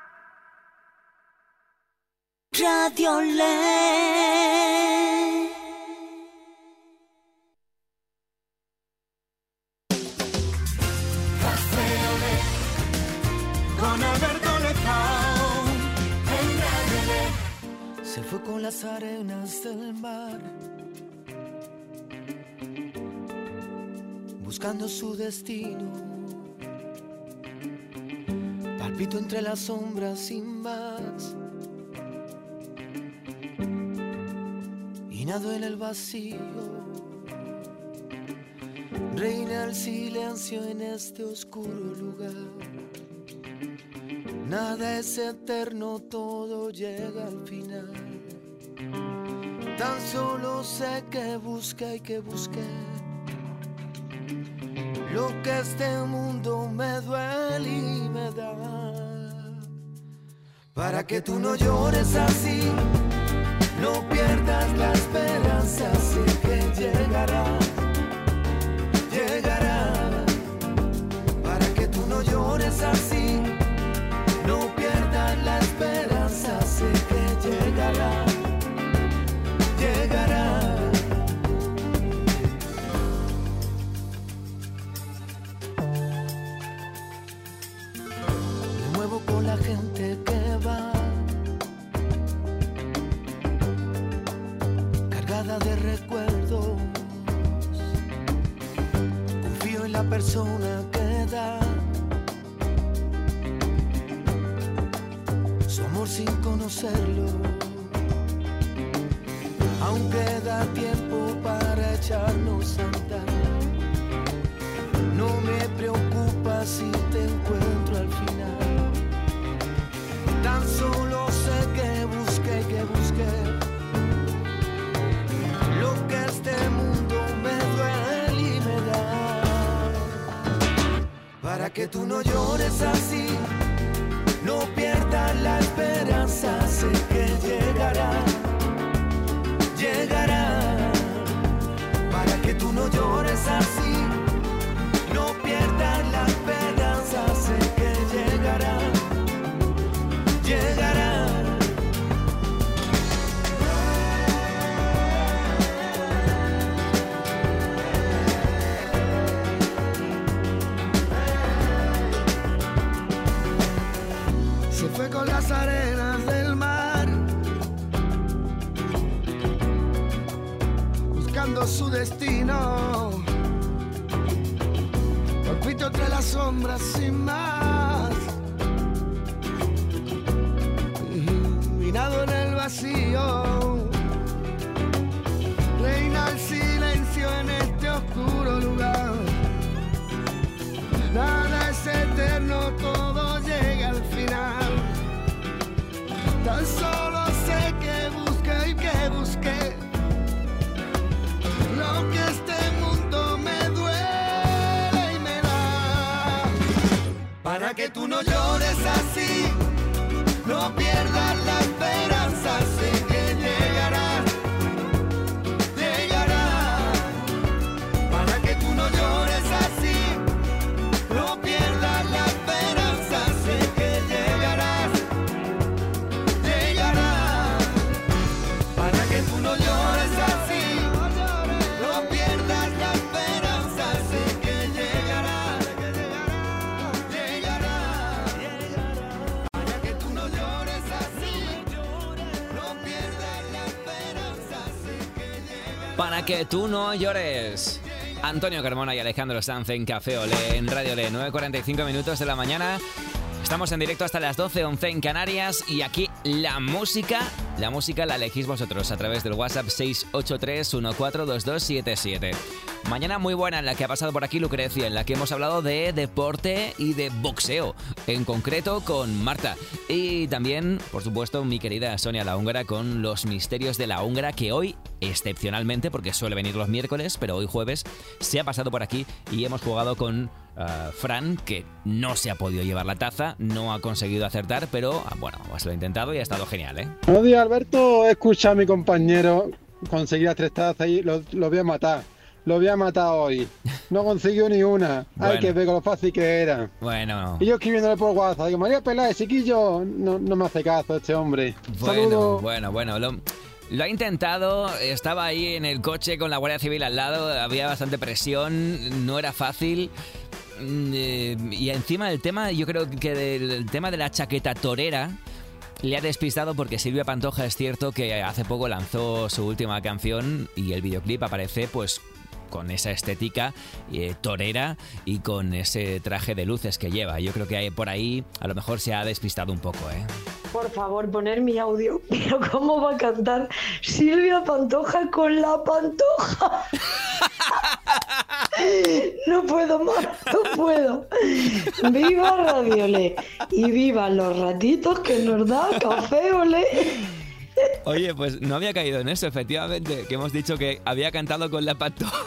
Radio Ley. Con Alberto Lezao, en Radio Ley. Se fue con las arenas del mar, buscando su destino. Palpito entre las sombras sin más, y nado en el vacío. Reina el silencio en este oscuro lugar. Nada es eterno, todo llega al final. Tan solo sé que busqué y que busqué lo que este mundo me duele y me da. Para que tú no llores así, no pierdas la esperanza, sé que llegará, llegará. Para que tú no llores así, no pierdas la esperanza, sé que llegará, llegará. Me muevo con la gente que va llena de recuerdos. Confío en la persona que da su amor sin conocerlo. Aún queda tiempo para echarnos a andar. No me preocupa si te encuentro al final. Tan solo sé que busqué, que busqué lo que este mundo me duele y me da. Para que tú no llores así, no pierdas la esperanza, sé que llegará, llegará. Para que tú no llores así, no pierdas la esperanza, sé que llegará, llegará. Se fue con las arenas del mar, buscando su destino. Palpito entre las sombras sin más, y nado en el vacío. Reina el silencio en este oscuro lugar. Nada es eterno, todo llega al final. Tan solo sé que busqué y que busqué lo que este mundo me duele y me da. Para que tú no llores así, no pierdas la esperanza, sé que llegará, llegará. Para que tú no llores así, no pierdas la esperanza, sé que llegarás, llegará. Para que tú no llores así, no pierdas la esperanza, sé que llegará, llegará, llegará. Para que tú no llores así, no pierdas la esperanza, sé que llegará. Para que tú no llores. Antonio Carmona y Alejandro Sanz en Café Olé, en Radio Olé, nueve cuarenta y cinco minutos de la mañana. Estamos en directo hasta las doce, once en Canarias, y aquí la música, la música la elegís vosotros a través del WhatsApp seis ocho tres uno cuatro dos dos siete siete. Mañana muy buena en la que ha pasado por aquí Lucrecia, en la que hemos hablado de deporte y de boxeo, en concreto con Marta. Y también, por supuesto, mi querida Sonia la Húngara con los misterios de la húngara, que hoy, excepcionalmente, porque suele venir los miércoles, pero hoy jueves, se ha pasado por aquí y hemos jugado con Uh, Fran, que no se ha podido llevar la taza, no ha conseguido acertar, pero bueno, pues lo ha intentado y ha estado genial, ¿eh? Buenos días, Alberto. Escucha a mi compañero conseguir las tres tazas y lo, lo voy a matar. Lo voy a matar hoy. No consiguió ni una. Bueno. Ay, que ve con lo fácil que era. Bueno. Y yo escribiéndole por WhatsApp, digo, María Peláez, chiquillo, no, no me hace caso este hombre. Bueno, Saludos. bueno, bueno. Lo... Lo ha intentado, estaba ahí en el coche con la Guardia Civil al lado, había bastante presión, no era fácil. Y encima el tema, yo creo que del el tema de la chaqueta torera le ha despistado, porque Silvia Pantoja es cierto que hace poco lanzó su última canción y el videoclip aparece pues con esa estética eh, torera y con ese traje de luces que lleva. Yo creo que hay, por ahí a lo mejor se ha despistado un poco, ¿eh? Por favor, poner mi audio. Pero ¿cómo va a cantar Silvia Pantoja con la Pantoja? No puedo más, no puedo. Viva Radio Olé y viva los ratitos que nos da Café Olé. Oye, pues no había caído en eso, efectivamente, que hemos dicho que había cantado con la Pantoja.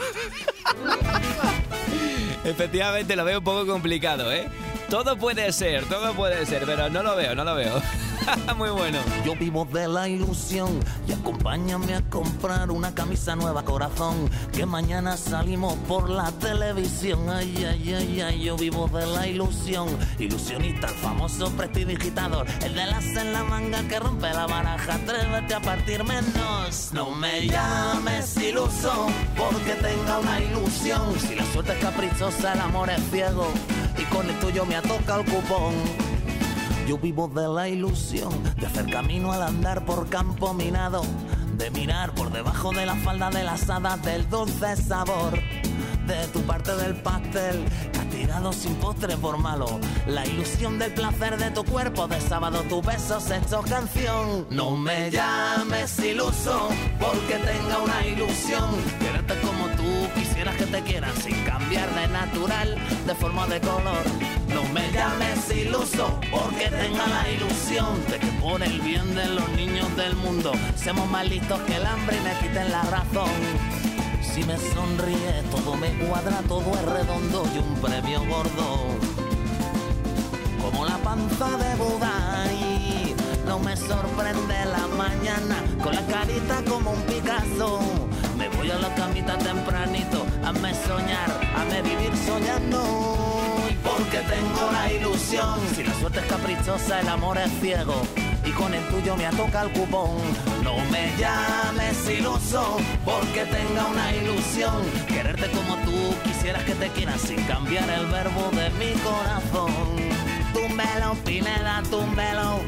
Efectivamente, lo veo un poco complicado, ¿eh? Todo puede ser, todo puede ser, pero no lo veo, no lo veo. Muy bueno. Yo vivo de la ilusión y acompáñame a comprar una camisa nueva, corazón, que mañana salimos por la televisión. Ay, ay, ay, ay, yo vivo de la ilusión. Ilusionista, el famoso prestidigitador, el de las en la manga que rompe la baraja. Atrévete a partir menos. No me llames iluso porque tenga una ilusión. Si la suerte es caprichosa, el amor es ciego y con el tuyo me toca el cupón. Yo vivo de la ilusión de hacer camino al andar por campo minado, de mirar por debajo de la falda de las hadas del dulce sabor de tu parte del pastel, castigado sin postre por malo, la ilusión del placer de tu cuerpo de sábado, tu beso sexto canción. No me llames iluso porque tenga una ilusión, quererte como tú quisieras que te quieran, sin cambiar de natural, de forma, de color. No me llames iluso porque tenga la ilusión de que por el bien de los niños del mundo seamos más listos que el hambre y me quiten la razón. Si me sonríe, todo me cuadra, todo es redondo y un premio gordo, como la panza de Buda. Y no me sorprende la mañana, con la carita como un Picasso. Me voy a la camita tempranito, hazme soñar, hazme vivir soñando. Porque tengo la ilusión, si la suerte es caprichosa, el amor es ciego, y con el tuyo me toca el cupón. No me llames iluso porque tenga una ilusión, quererte como tú quisieras que te quieran, sin cambiar el verbo de mi corazón. Túmbelo, Pineda, túmbelo.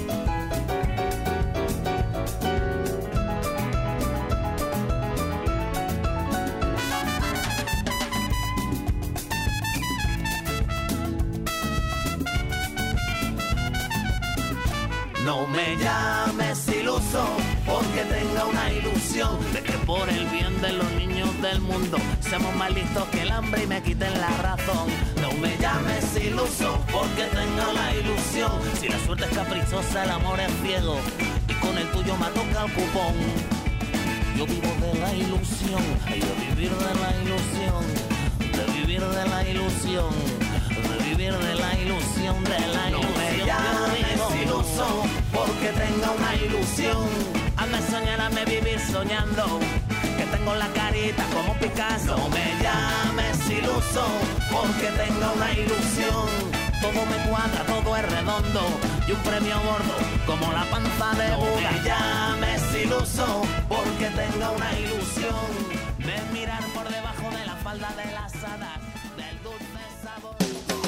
No me llames iluso porque tenga una ilusión de que por el bien de los niños del mundo seamos más listos que el hambre y me quiten la razón. No me llames iluso porque tenga la ilusión, si la suerte es caprichosa, el amor es ciego, y con el tuyo me toca el cupón. Yo vivo de la ilusión, ay, de vivir de la ilusión, de vivir de la ilusión, de vivir de la ilusión, de la ilusión. No me llames iluso porque tenga una ilusión, hazme soñar, hazme vivir soñando, que tengo la carita como Picasso. No me llames iluso porque tenga una ilusión, todo me cuadra, todo es redondo y un premio gordo como la panza de Buda. No me llames iluso porque tenga una ilusión, de mirar por debajo de la falda de las hadas del dulce sabor.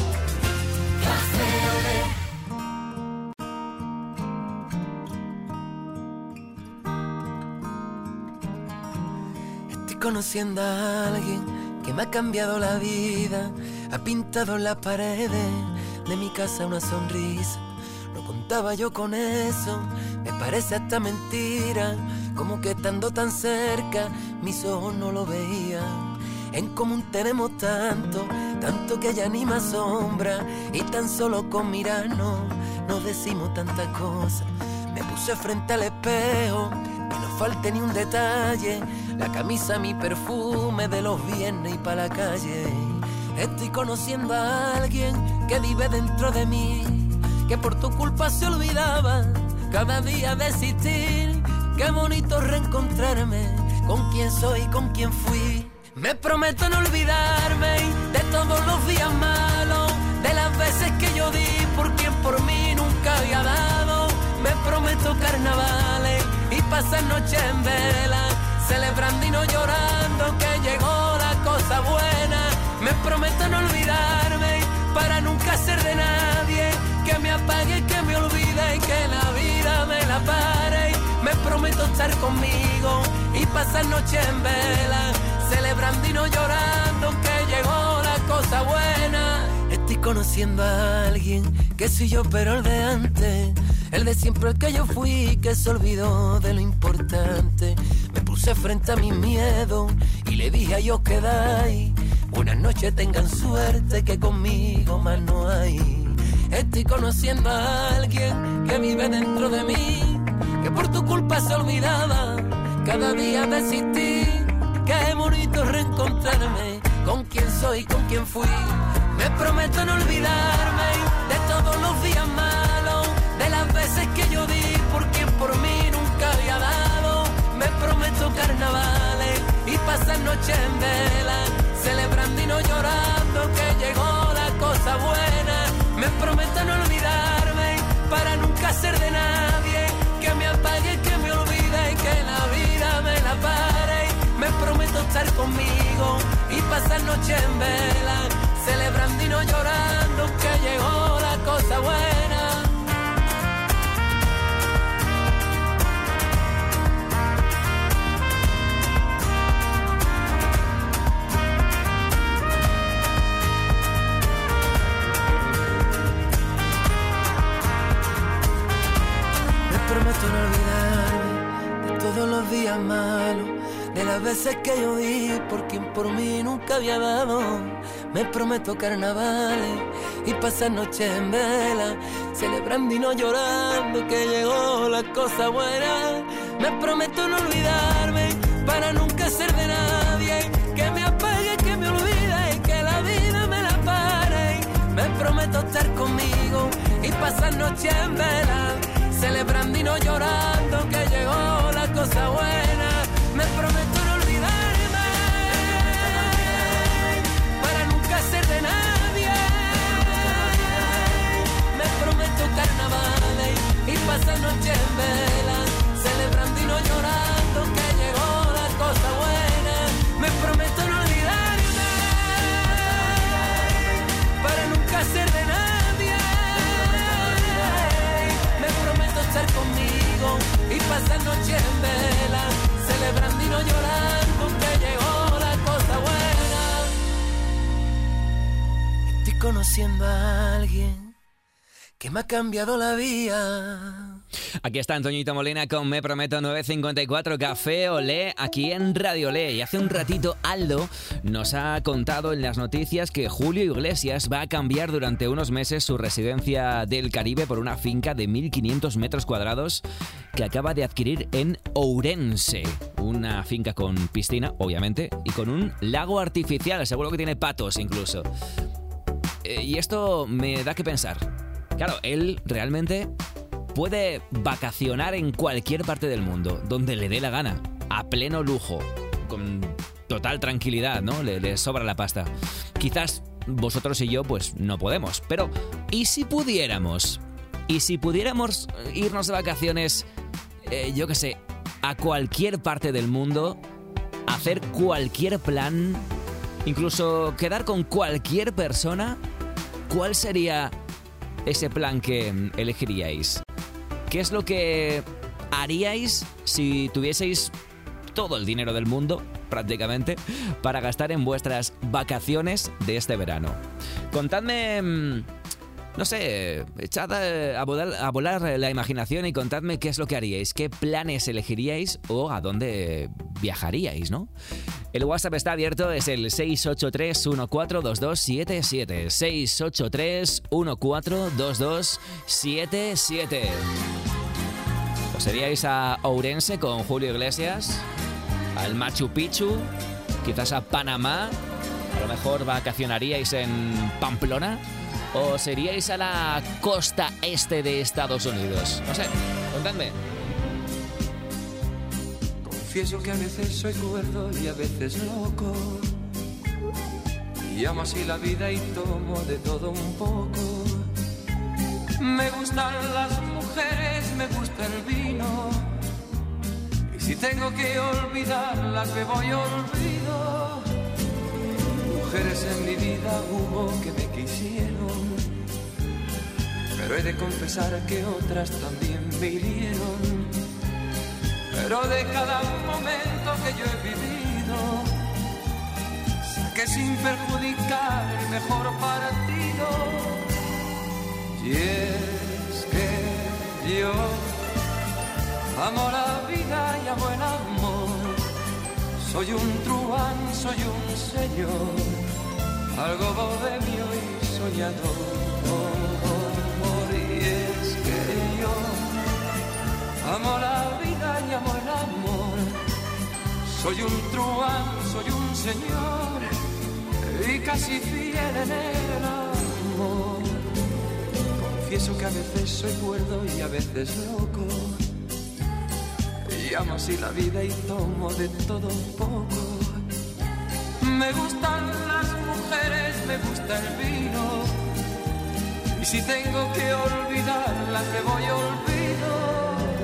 Estoy conociendo a alguien que me ha cambiado la vida, ha pintado en las paredes de mi casa una sonrisa. No contaba yo con eso, me parece hasta mentira, como que estando tan cerca mis ojos no lo veían. En común tenemos tanto, tanto que ya ni me asombra, y tan solo con mirarnos nos decimos tantas cosas. Me puse frente al espejo, que no falte ni un detalle, la camisa, mi perfume de los viernes y pa' la calle. Estoy conociendo a alguien que vive dentro de mí, que por tu culpa se olvidaba cada día de existir. Qué bonito reencontrarme con quien soy, con quien fui. Me prometo no olvidarme de todos los días malos, de las veces que yo di por quien por mí nunca había dado. Me prometo carnavales y pasar noches en vela, celebrando y no llorando que llegó la cosa buena. Me prometo no olvidarme para nunca ser de nadie, que me apague, que me olvide y que la vida me la pare. Me prometo estar conmigo y pasar noches en vela, celebrando y no llorando que llegó la cosa buena. Estoy conociendo a alguien que soy yo pero el de antes, el de siempre, el que yo fui, que se olvidó de lo importante. Me puse frente a mi miedo y le dije a ellos quedáis, buenas noches, tengan suerte que conmigo más no hay. Estoy conociendo a alguien que vive dentro de mí, que por tu culpa se olvidaba cada día de existir. Qué bonito reencontrarme con quien soy, con quien fui. Me prometo no olvidarme de todos los días malos, de las veces que yo di por quien por mí nunca había dado. Me prometo carnavales y pasar noches en vela, celebrando y no llorando que llegó la cosa buena. Me prometo no olvidarme para nunca ser de nadie, que me apague, que me olvide y que la vida me la pare. Me prometo estar conmigo y pasar noche en vela, celebrando y no llorando que llegó la cosa buena. no olvidarme de todos los días malos, de las veces que yo di por quien por mí nunca había dado. Me prometo carnavales y pasar noches en vela, celebrando y no llorando que llegó la cosa buena. Me prometo no olvidarme para nunca ser de nadie, que me apague, que me olvide y que la vida me la pare. Me prometo estar conmigo y pasar noches en vela, celebrando y no llorando que llegó la cosa buena. Me prometo no olvidarme para nunca ser de nadie. Me prometo carnavales y pasar noches en vela, celebrando y no llorando que llegó la cosa buena. Me prometo no olvidarme para nunca ser de nadie. Me prometo estar conmigo y pasar noches en vela, celebrando y no llorando que llegó la cosa buena. Estoy conociendo a alguien que me ha cambiado la vida. Aquí está Antoñito Molina con Me Prometo nueve cincuenta y cuatro Café Olé aquí en Radio Olé. Y hace un ratito Aldo nos ha contado en las noticias que Julio Iglesias va a cambiar durante unos meses su residencia del Caribe por una finca de mil quinientos metros cuadrados que acaba de adquirir en Ourense. Una finca con piscina, obviamente, y con un lago artificial. Seguro que tiene patos incluso. Eh, y esto me da que pensar. Claro, él realmente puede vacacionar en cualquier parte del mundo, donde le dé la gana, a pleno lujo, con total tranquilidad, ¿no? Le, le sobra la pasta. Quizás vosotros y yo, pues, no podemos. Pero, ¿y si pudiéramos? ¿Y si pudiéramos irnos de vacaciones, eh, yo qué sé, a cualquier parte del mundo, hacer cualquier plan, incluso quedar con cualquier persona? ¿Cuál sería ese plan que elegiríais? ¿Qué es lo que haríais si tuvieseis todo el dinero del mundo, prácticamente, para gastar en vuestras vacaciones de este verano? Contadme, no sé, echad a volar, a volar la imaginación y contadme qué es lo que haríais, qué planes elegiríais o a dónde viajaríais, ¿no? El WhatsApp está abierto, es el seis ocho tres uno cuatro dos dos siete siete. seis ocho tres uno cuatro dos dos siete siete. ¿Os iríais a Ourense con Julio Iglesias? ¿Al Machu Picchu? ¿Quizás a Panamá? ¿A lo mejor vacacionaríais en Pamplona? ¿O os iríais a la costa este de Estados Unidos? No sé, contadme. Confieso que a veces soy cuerdo y a veces loco, y amo así la vida y tomo de todo un poco. Me gustan las mujeres, me gusta el vino, y si tengo que olvidarlas me voy olvido. Mujeres en mi vida hubo que me quisieron, pero he de confesar que otras también me hirieron. Pero de cada momento que yo he vivido, saqué sin perjudicar el mejor partido. Y es que yo amo la vida y amo el amor. Soy un truán, soy un señor, algo bohemio y soñador. Y es que yo amo la vida y amo el amor. Soy un truán, soy un señor y casi fiel en el amor. Confieso que a veces soy cuerdo y a veces loco, y amo así la vida y tomo de todo un poco. Me gustan las mujeres, me gusta el vino, y si tengo que olvidarlas me voy olvido.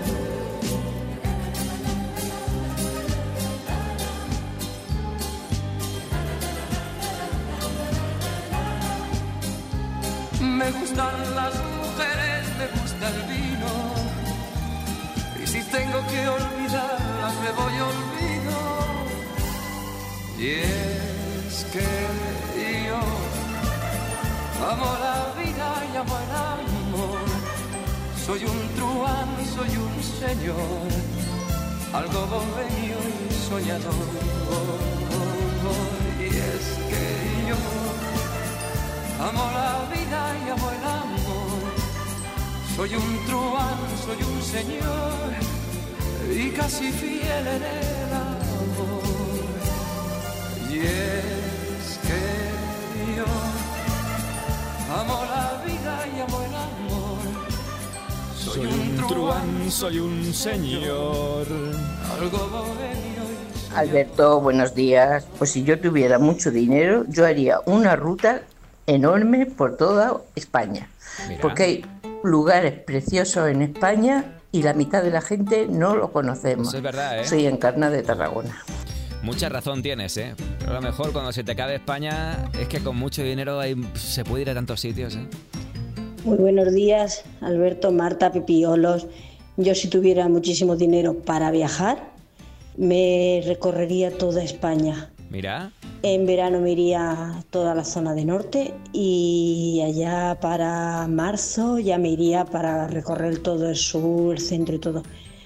Me gustan las mujeres, me gusta el vino, y si tengo que olvidarlas me voy olvido. Y es que yo amo la vida y amo el amor. Soy un truán, soy un señor, algo bohemio y soñador. Y es que yo amo la vida y amo el amor. Soy un truán, soy un señor y casi fiel en el amor. Y es que yo amo la vida y amo el amor. Soy un truán, soy un señor. Algo bohemio y Alberto, buenos días. Pues si yo tuviera mucho dinero, yo haría una ruta enorme por toda España. Mira. Porque hay lugares preciosos en España y la mitad de la gente no lo conocemos. Eso es verdad, ¿eh? Soy Encarna de Tarragona. Mucha razón tienes, ¿eh? Pero a lo mejor cuando se te acabe España es que con mucho dinero hay, se puede ir a tantos sitios, ¿eh? Muy buenos días, Alberto, Marta, Pepiolos. Yo si tuviera muchísimo dinero para viajar, me recorrería toda España. Mira. En verano me iría a toda la zona de norte y allá para marzo ya me iría para recorrer todo el sur, el centro y todo.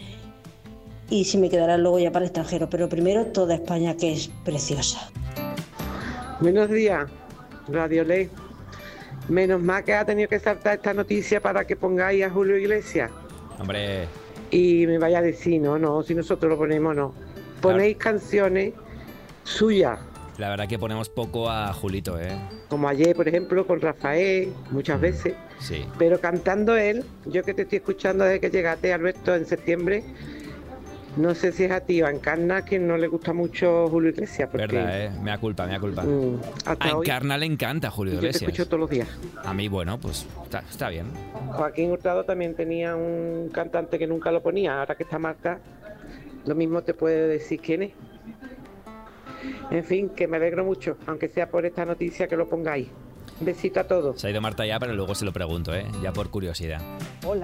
Y si me quedara luego ya para el extranjero, pero primero toda España, que es preciosa. Buenos días, Radio Ley. Menos mal que ha tenido que saltar esta noticia para que pongáis a Julio Iglesias. Hombre. Y me vaya a decir, no, no, si nosotros lo ponemos, no. Ponéis claro. Canciones suyas. La verdad que ponemos poco a Julito, ¿eh? Como ayer, por ejemplo, con Rafael, muchas veces. Sí. Pero cantando él, yo que te estoy escuchando desde que llegaste, Alberto, en septiembre, no sé si es a ti o a Encarna que no le gusta mucho Julio Iglesias. Porque, verdad, ¿eh? Me da culpa, me da culpa. Mm, a Encarna le encanta Julio Iglesias. Yo te escucho todos los días. A mí, bueno, pues está, está bien. Joaquín Hurtado también tenía un cantante que nunca lo ponía. Ahora que está Marta, lo mismo te puede decir quién es. En fin, que me alegro mucho, aunque sea por esta noticia que lo pongáis. Un besito a todos. Se ha ido Marta ya, pero luego se lo pregunto, ¿eh? Ya por curiosidad. Hola,